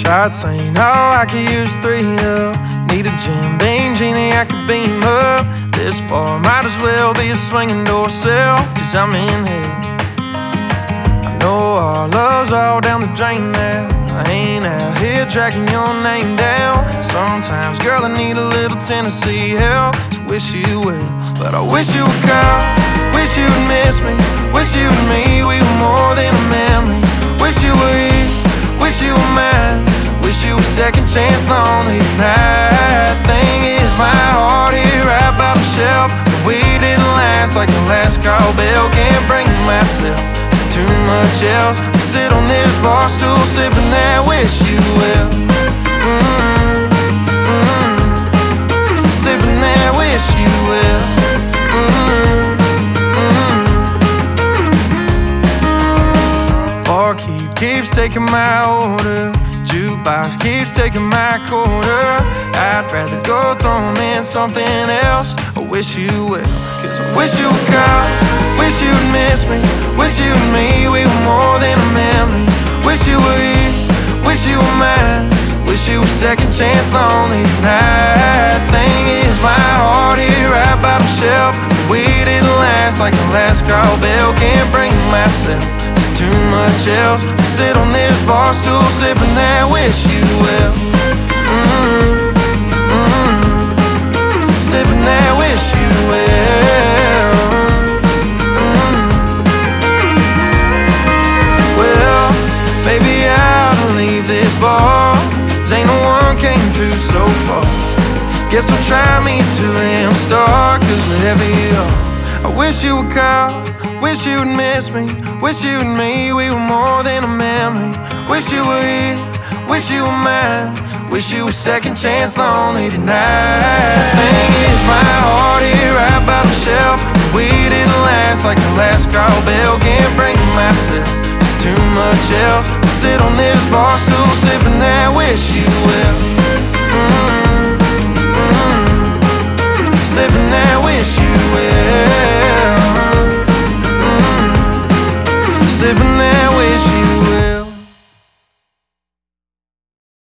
Shots ain't all I could use 3 of. Need a Jim Beam genie I could beam up. This bar might as well be a swinging door sill, 'cause I'm in hell. I know our love's all down the drain now. I ain't out here tracking your name down. Sometimes, girl, I need a little Tennessee help to wish you well. But I wish you would call, wish you would miss me. Wish you and me, we were more than a memory. Wish you were here, wish you were mine. Wish you were second chance lonely tonight. Thing is, my heart here right by the shelf, but we didn't last like the last call bell. Can't bring myself to too much else. I sit on this bar stool sipping that wish you well. Sipping that wish you well. Barkeep keeps taking my order. Jukebox keeps taking my quarter. I'd rather go throw 'em in something else. I wish you well, 'cause I wish you would call, wish you would miss me. Wish you and me, we were more than a memory. Wish you were here, wish you were mine. Wish you were second chance lonely tonight. Thing is, my heart here right by the shelf, but we didn't last like the last call bell. Can't bring myself to too much else. I sit on this bar stool sipping that wish you well. Sipping that wish you well. Well, maybe I'll leave this bar, 'cause ain't no one came through so far. Guess I'll try me to Amstar, 'cause wherever you are, I wish you would call, wish you would miss me. Wish you and me, we were more than a memory. Wish you were here, wish you were mine. Wish you were second chance lonely tonight. Thing is, my heart here right by the shelf, but we didn't last like the last call bell. Can't bring myself to too much else. I sit on this bar stool sipping that wish you well. Sipping that wish you well.